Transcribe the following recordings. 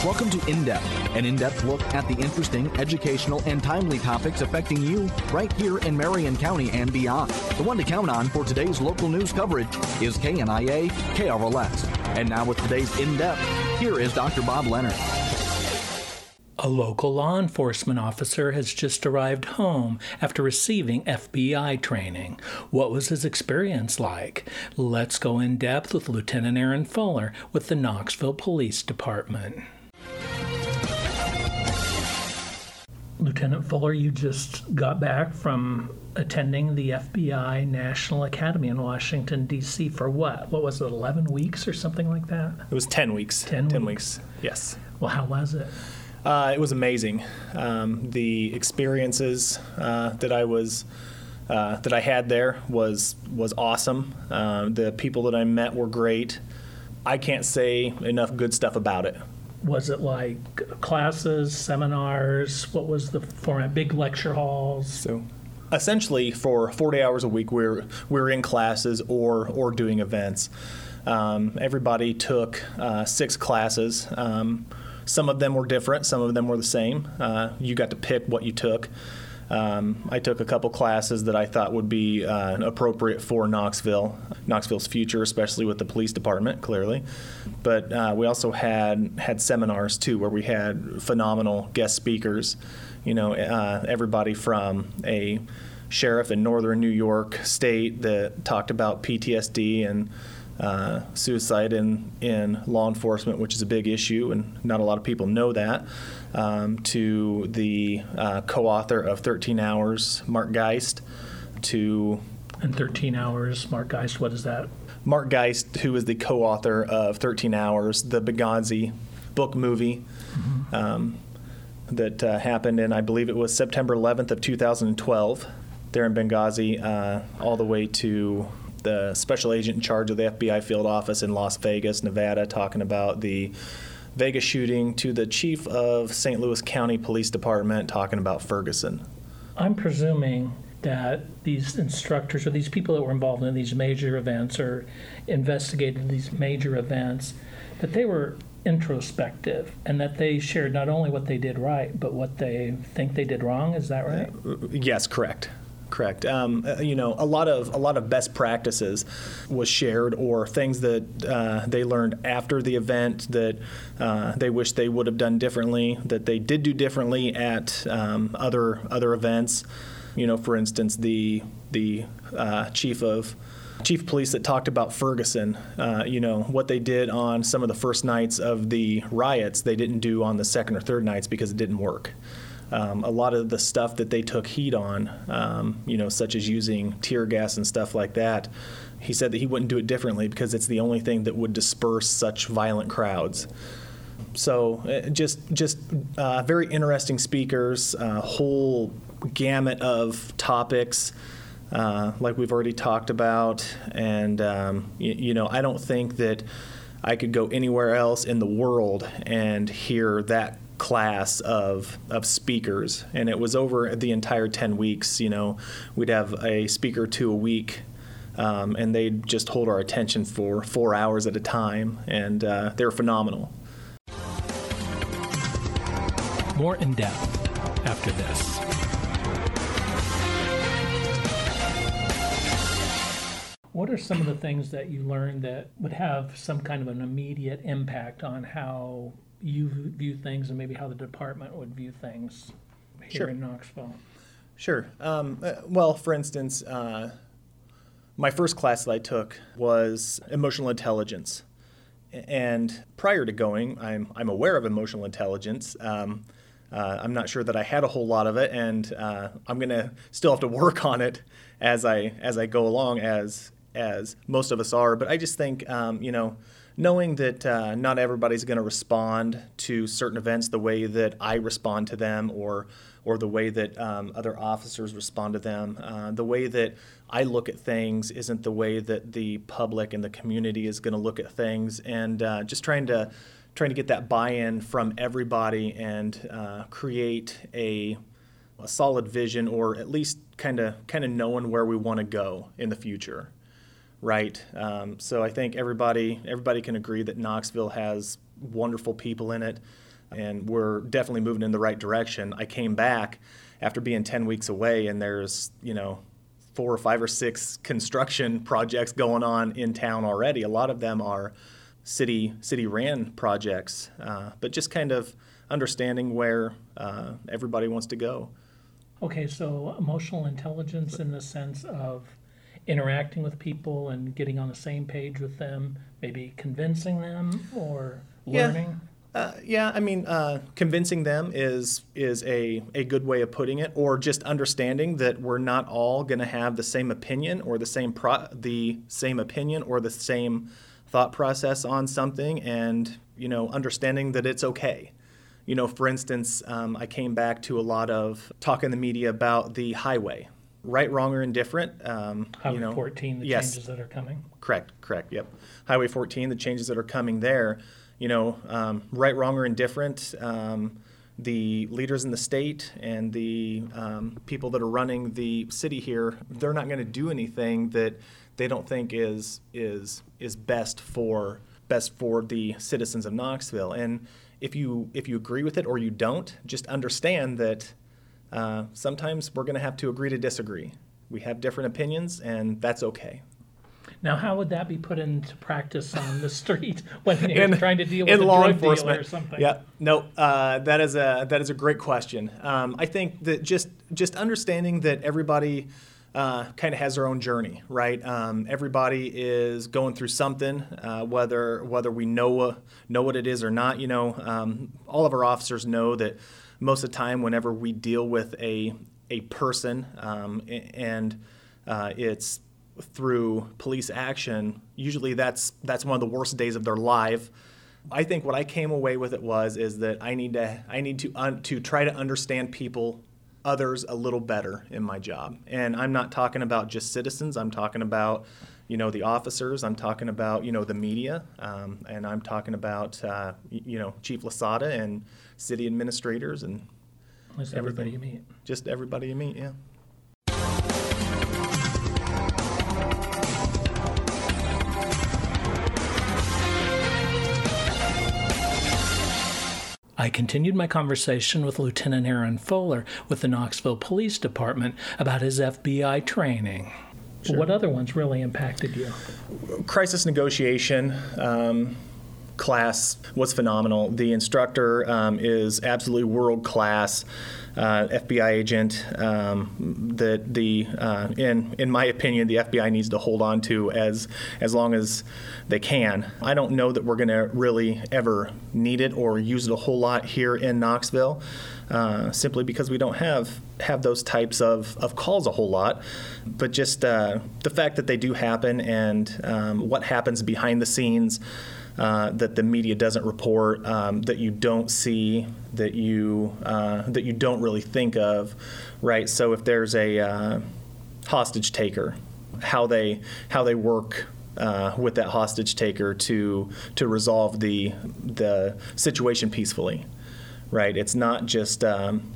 Welcome to In Depth, an in-depth look at the interesting, educational, and timely topics affecting you right here in Marion County and beyond. The one to count on for today's local news coverage is KNIA KRLS. And now with today's In Depth, here is Dr. Bob Leonard. A local law enforcement officer has just arrived home after receiving FBI training. What was his experience like? Let's go in depth with Lieutenant Aaron Fuller with the Knoxville Police Department. Lieutenant Fuller, you just got back from attending the FBI National Academy in Washington, D.C. for what? What was it, 11 weeks or something like that? It was 10 weeks. 10 weeks, yes. Well, how was it? It was amazing. The experiences that I had there was awesome. The people that I met were great. I can't say enough good stuff about it. Was it like classes, seminars? What was the format? Big lecture halls? So, essentially, for 40 hours a week, we're in classes or doing events. Everybody took 6 classes. Some of them were different. Some of them were the same. You got to pick what you took. I took a couple classes that I thought would be appropriate for Knoxville's future, especially with the police department, clearly. But we also had seminars, too, where we had phenomenal guest speakers. You know, everybody from a sheriff in northern New York State that talked about PTSD and suicide in law enforcement, which is a big issue, and not a lot of people know that, to the co-author of 13 Hours, Mark Geist, And 13 Hours, Mark Geist, what is that? Mark Geist, who is the co-author of 13 Hours, the Benghazi book movie that happened in, I believe it was September 11th of 2012, there in Benghazi, all the way to the special agent in charge of the FBI field office in Las Vegas, Nevada, talking about the Vegas shooting, to the chief of St. Louis County Police Department talking about Ferguson. I'm presuming that these instructors or these people that were involved in these major events or investigated these major events, that they were introspective and that they shared not only what they did right, but what they think they did wrong. Is that right? Yes, correct. Correct. You know, a lot of best practices was shared, or things that they learned after the event that they wish they would have done differently, that they did do differently at other events. You know, for instance, the chief of police that talked about Ferguson. You know, what they did on some of the first nights of the riots, they didn't do on the second or third nights because it didn't work. A lot of the stuff that they took heat on, you know, such as using tear gas and stuff like that, he said that he wouldn't do it differently because it's the only thing that would disperse such violent crowds. So just very interesting speakers, whole gamut of topics, like we've already talked about. And, you know, I don't think that I could go anywhere else in the world and hear that class of speakers, and it was over the entire 10 weeks. You know, we'd have a speaker or two a week, and they'd just hold our attention for 4 hours at a time, and they were phenomenal. More in depth after this. What are some of the things that you learned that would have some kind of an immediate impact on how you view things and maybe how the department would view things here in Knoxville? Sure. Well, for instance, my first class that I took was emotional intelligence. And prior to going, I'm aware of emotional intelligence. I'm not sure that I had a whole lot of it, and I'm going to still have to work on it as I go along, as most of us are. But I just think, you know, knowing that not everybody's going to respond to certain events the way that I respond to them, or the way that other officers respond to them. The way that I look at things isn't the way that the public and the community is going to look at things, and just trying to get that buy-in from everybody and create a solid vision, or at least kind of knowing where we want to go in the future. Right. So I think everybody can agree that Knoxville has wonderful people in it. and we're definitely moving in the right direction. I came back after being 10 weeks away, and there's, 4 or 5 or 6 construction projects going on in town already. A lot of them are city ran projects, but just kind of understanding where everybody wants to go. Okay, so emotional intelligence in the sense of interacting with people and getting on the same page with them, maybe convincing them or learning? Convincing them is a good way of putting it, or just understanding that we're not all going to have the same opinion or the same opinion or the same thought process on something, and understanding that it's okay. For instance, I came back to a lot of talk in the media about the highway, right, wrong, or indifferent. Highway 14, the changes that are coming. Correct. Yep. Highway 14, the changes that are coming there. Right, wrong, or indifferent, the leaders in the state and the people that are running the city here, they're not going to do anything that they don't think is best for the citizens of Knoxville. And if you agree with it or you don't, just understand that sometimes we're going to have to agree to disagree. We have different opinions, and that's okay. Now, how would that be put into practice on the street when you're trying to deal with a law drug enforcement dealer or something? Yeah, no, that is a great question. I think that just understanding that everybody kind of has their own journey, right? Everybody is going through something, whether we know what it is or not. All of our officers know that most of the time, whenever we deal with a person and it's through police action, usually that's one of the worst days of their life. I think what I came away with is that I need to try to understand others a little better in my job. And I'm not talking about just citizens. I'm talking about the officers. I'm talking about the media, and I'm talking about Chief Lasada and city administrators and just everybody you meet. Just everybody you meet, yeah. I continued my conversation with Lieutenant Aaron Fuller with the Knoxville Police Department about his FBI training. Sure. What other ones really impacted you? Crisis negotiation class was phenomenal. The instructor is absolutely world-class. FBI agent that in my opinion, the FBI needs to hold on to as long as they can. I don't know that we're going to really ever need it or use it a whole lot here in Knoxville, simply because we don't have those types of calls a whole lot. But just the fact that they do happen and what happens behind the scenes, that the media doesn't report, that you don't see, that you don't really think of, right? So if there's a hostage taker, how they work with that hostage taker to resolve the situation peacefully, right? It's not just send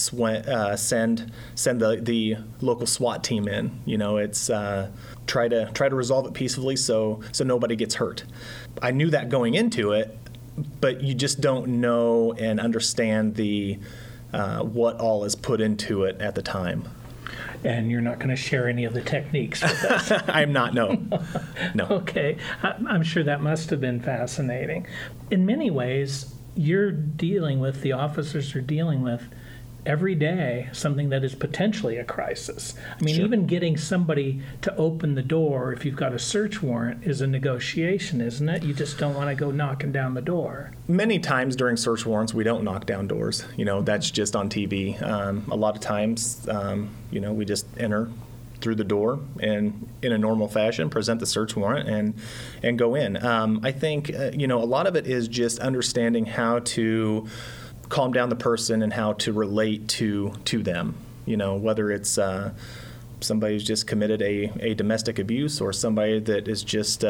the local SWAT team in. It's try to resolve it peacefully so nobody gets hurt. I knew that going into it, but you just don't know and understand the what all is put into it at the time. And you're not going to share any of the techniques with us. I'm not, no. Okay. I'm sure that must have been fascinating. In many ways, the officers are dealing with every day something that is potentially a crisis. I mean, Sure. Even getting somebody to open the door if you've got a search warrant is a negotiation, isn't it? You just don't want to go knocking down the door. Many times during search warrants, we don't knock down doors. That's just on TV. A lot of times, we just enter through the door and in a normal fashion present the search warrant and go in. I think, a lot of it is just understanding how to calm down the person and how to relate to them, whether it's somebody who's just committed a domestic abuse or somebody that is just,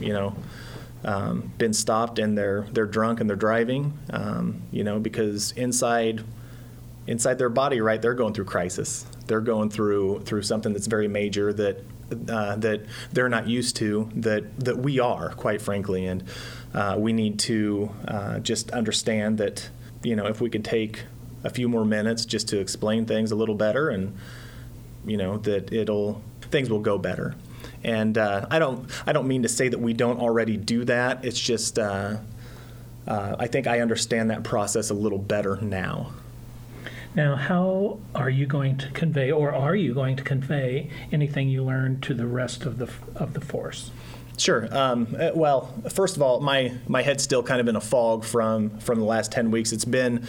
been stopped and they're drunk and they're driving, because inside their body, right, they're going through crisis. They're going through something that's very major that they're not used to, that we are, quite frankly, and we need to just understand that if we could take a few more minutes just to explain things a little better, and that things will go better. And I don't mean to say that we don't already do that. It's just I think I understand that process a little better now. Now, how are you going to convey, or are you going to convey anything you learned to the rest of the force? Sure. Well, first of all, my head's still kind of in a fog from the last 10 weeks. It's been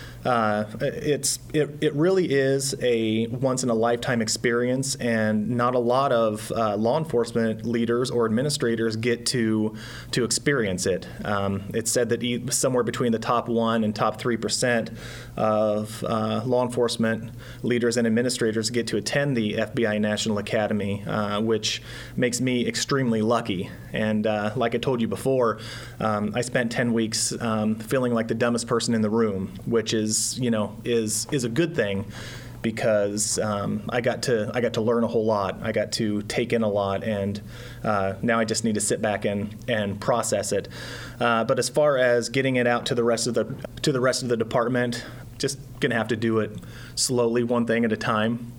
it really is a once in a lifetime experience, and not a lot of law enforcement leaders or administrators get to experience it. It's said that somewhere between the top 1% and top 3% of law enforcement leaders and administrators get to attend the FBI National Academy, which makes me extremely lucky. And like I told you before, I spent 10 weeks feeling like the dumbest person in the room, which is a good thing, because I got to learn a whole lot. I got to take in a lot, and now I just need to sit back and process it. But as far as getting it out to the rest of the department, just gonna have to do it slowly, one thing at a time.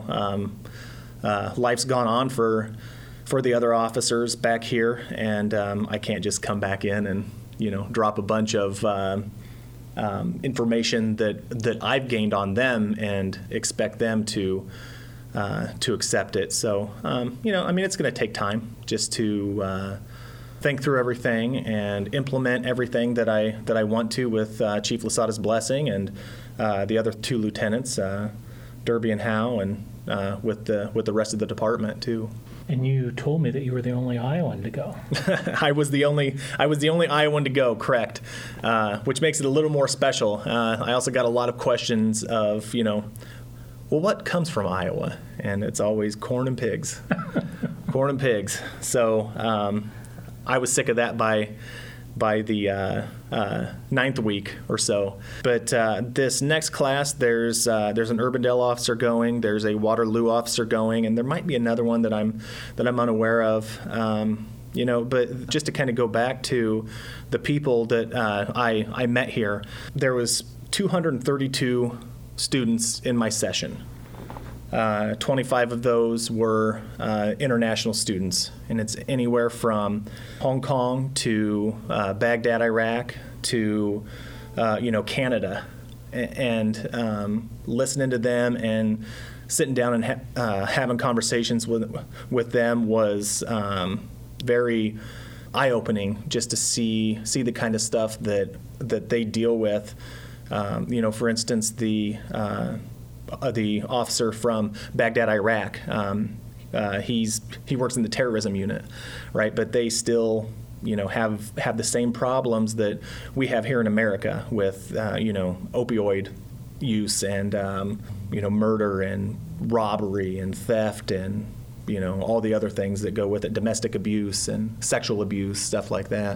Life's gone on for the other officers back here, and I can't just come back in and drop a bunch of information that I've gained on them and expect them to accept it. So it's going to take time just to think through everything and implement everything that I want to with Chief Lasada's blessing, and the other 2 lieutenants, Derby and Howe, and with the rest of the department too. And you told me that you were the only Iowan to go. I was the only Iowan to go, correct, which makes it a little more special. I also got a lot of questions of, well, what comes from Iowa? And it's always corn and pigs. Corn and pigs. So I was sick of that by the 9th week or so. But this next class, there's an Urbandale officer going, there's a Waterloo officer going, and there might be another one that I'm unaware of. But just to kind of go back to the people that I met here, there was 232 students in my session. 25 of those were international students, and it's anywhere from Hong Kong to Baghdad, Iraq, to Canada, and listening to them and sitting down and having conversations with them was very eye-opening, just to see the kind of stuff that they deal with. For instance, the officer from Baghdad, Iraq, he works in the terrorism unit, right? But they still, have the same problems that we have here in America with, opioid use and, murder and robbery and theft and, all the other things that go with it, domestic abuse and sexual abuse, stuff like that.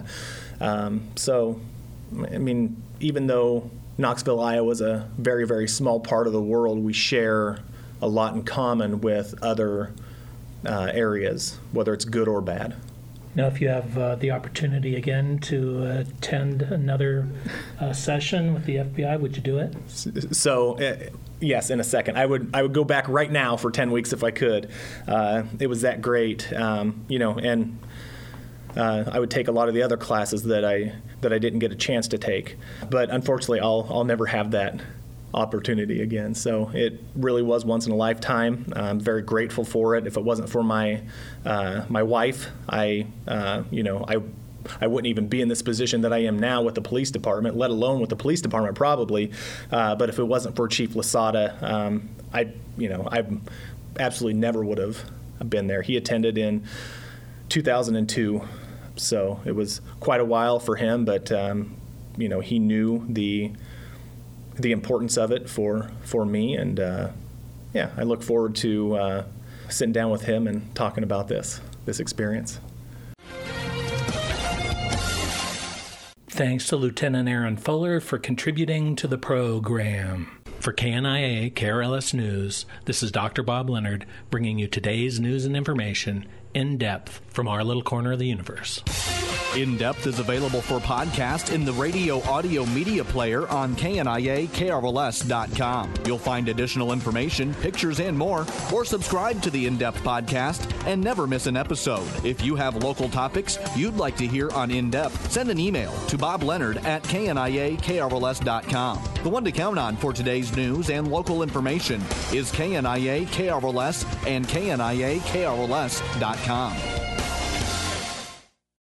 Even though Knoxville, Iowa is a very, very small part of the world, we share a lot in common with other areas, whether it's good or bad. Now, if you have the opportunity again to attend another session with the FBI, would you do it? So, yes, in a second. I would go back right now for 10 weeks if I could. It was that great, and I would take a lot of the other classes that I didn't get a chance to take. But unfortunately, I'll never have that opportunity again. So it really was once in a lifetime. I'm very grateful for it. If it wasn't for my wife, I wouldn't even be in this position that I am now with the police department, let alone with the police department probably. But if it wasn't for Chief Lasada, I absolutely never would have been there. He attended in 2002. So it was quite a while for him, but he knew the importance of it for me, and I look forward to sitting down with him and talking about this experience. Thanks to Lieutenant Aaron Fuller for contributing to the program. For KNIA KRLS News, this is Dr. Bob Leonard bringing you today's news and information in depth from our little corner of the universe. In Depth is available for podcast in the radio audio media player on KNIA-KRLS.com. You'll find additional information, pictures, and more, or subscribe to the In Depth podcast and never miss an episode. If you have local topics you'd like to hear on In Depth, send an email to Bob Leonard at KNIA-KRLS.com. The one to count on for today's news and local information is KNIA-KRLS and KNIA-KRLS.com.